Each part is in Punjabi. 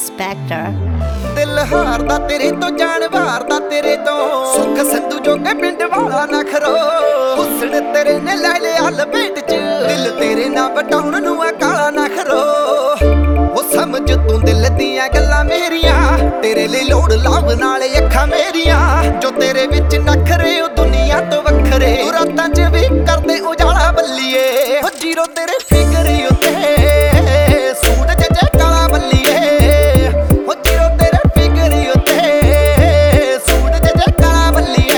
Inspector ਦਿਲ ਹਾਰਦਾ ਤੇਰੇ ਤੋਂ ਜਾਨ ਵਾਰਦਾ ਤੇਰੇ ਤੋਂ ਸੁੱਖ ਸੰਧੂ ਜੋਗੇ ਪਿੰਡ ਵਾਲਾ ਨਖਰੋ ਹੁਸਨ ਤੇਰੇ ਨੇ ਲੈ ਲਿਆ ਲਪੇਟ ਚ ਦਿਲ ਤੇਰੇ ਨਾਲ ਵਟਾਉਣ ਨੂੰ ਆ ਕਾਲਾ ਨਖਰੋ ਉਹ ਸਮਝ ਤੂੰ ਦਿਲ ਦੀਆਂ ਗੱਲਾਂ ਮੇਰੀਆਂ ਤੇਰੇ ਲਈ ਲੋੜ ਲਾਭ ਨਾਲੇ ਅੱਖਾਂ ਮੇਰੀਆਂ ਜੋ ਤੇਰੇ ਵਿੱਚ ਨਖਰੇ ਉਹ ਦੁਨੀਆ ਤੋਂ ਵੱਖਰੇ ਤੂੰ ਰਾਤਾਂ 'ਚ ਵੀ ਕਰਦੇ ਉਜਾਲਾ ਬੱਲੀਏ ਹੋ ਜੀਰੋ ਤੇਰੇ ਫਿਕਰ ਉੱਤੇ ਸੂਰਜ ਜੇ ਕਾਲਾ ਬੱਲੀਏ ਹੋ ਜੀਰੋ ਤੇਰੇ ਫਿਕਰ ਉੱਤੇ ਸੂਰਜ ਜੇ ਕਾਲਾ ਬੱਲੀਏ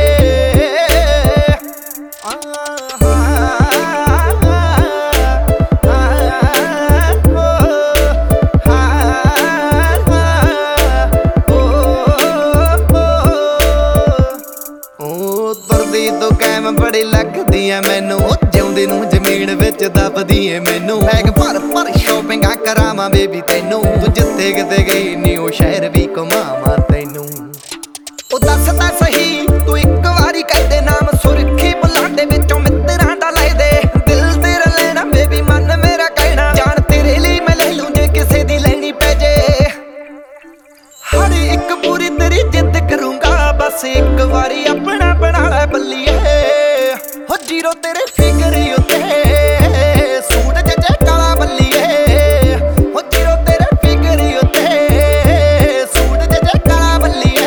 ਤੁਰਦੀ ਤੋਂ ਕੈਮ ਬੜੀ ਲੱਗਦੀ ਐ ਮੈਨੂੰ ਜਿਉਂਦੀ ਨੂੰ ਜ਼ਮੀਨ ਵਿੱਚ ਦੱਬਦੀ ਏ ਮੈਨੂੰ ਬੈਗ ਭਰ ਭਰ ਸ਼ੋਪਿੰਗਾਂ ਕਰਾਵਾਂ ਬੇਬੀ ਤੈਨੂੰ ਤੂੰ ਜਿੱਥੇ ਕਿਤੇ ਗਈ ਨੀ ਉਹ ਸ਼ਹਿਰ ਵੀ ਘੁਮਾਵਾਂ ਤੈਨੂੰ ਉਹ ਦੱਸਦਾ ਸਹੀ ਤੂੰ ਇੱਕ ਵਾਰੀ ਕਹਿੰਦੇ ਨਾਮ ਸੁਰਖੀ ਬੁਲਾਂਡੇ ਵਿੱਚੋਂ ਮਿੱਤਰਾਂ ਦਾ ਲੈ ਦੇ ਦਿਲ ਤੇਰਾ ਲੈਣਾ ਬੇਬੀ ਮਨ ਮੇਰਾ ਕਹਿਣਾ ਜਾਨ ਤੇਰੇ ਲਈ ਮੈਂ ਲੈ ਲੂੰ ਜੇ ਕਿਸੇ ਦੀ ਲੈਣੀ ਪੈ ਜੇ ਹਰ ਇੱਕ ਪੂਰੀ ਤੇਰੀ ਜਿੱਦ ਕਰੂੰਗਾ ਬਸ ਇੱਕ ਵਾਰੀ ਆਪਣਾ ਬਣਾ ਲੈ ਬੱਲੀਏ ਹੋ ਜੀਰੋ ਤੇਰੇ ਫਿਕਰ ਉੱਤੇ ਸੂਰਜ ਜੇ ਕਾਲਾ ਬੱਲੀਏ ਹੋ ਜੀਰੋ ਤੇਰੇ ਫਿਕਰ ਉੱਤੇ ਸੂਰਜ ਜੇ ਕਾਲਾ ਬੱਲੀਏ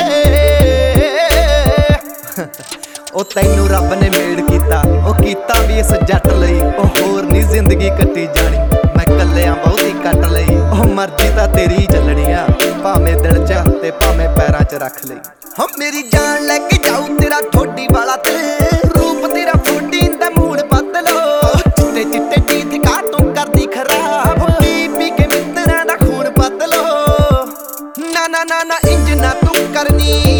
ਉਹ ਤੈਨੂੰ ਰੱਬ ਨੇ ਮੇੜ ਕੀਤਾ ਉਹ ਕੀਤਾ ਵੀ ਇਸ ਜੱਟ ਲਈ ਉਹ ਹੋਰ ਨਹੀਂ ਜ਼ਿੰਦਗੀ ਕੱਟੀ ਜਾਣੀ ਮੈਂ ਕੱਲਿਆਂ ਬਹੁਤੀ ਕੱਟ ਲਈ ਉਹ ਮਰਜ਼ੀ ਤਾਂ ਤੇਰੀ ਚੱਲਣੀ ਆ ਭਾਵੇਂ ਦਿਲ 'ਚ ਤੇ ਭਾਵੇਂ ਪੈਰਾਂ 'ਚ ਰੱਖ ਲਈ ਹਾਂ ਮੇਰੀ ਜਾਨ ਲੈ ਕੇ ਜਾਊ ਤੇਰਾ ਠੋਡੀ ਵਾਲਾ ਤੇ ਰੂਪ ਤੇਰਾ ਫੋਟੀ ਦਾ ਮੂਡ ਬਦਲੋ ਚਿੱਟੇ ਚਿੱਟੇ ਟੀਥ ਕਾ ਤੂੰ ਕਰਦੀ ਖਰਾਬ ਪੀ ਪੀ ਕੇ ਮਿੱਤਰਾਂ ਦਾ ਖੂਨ ਬਦਲੋ ਨਾ ਨਾ ਨਾ ਨਾ ਇੰਜ ਨਾ ਤੂੰ ਕਰਨੀ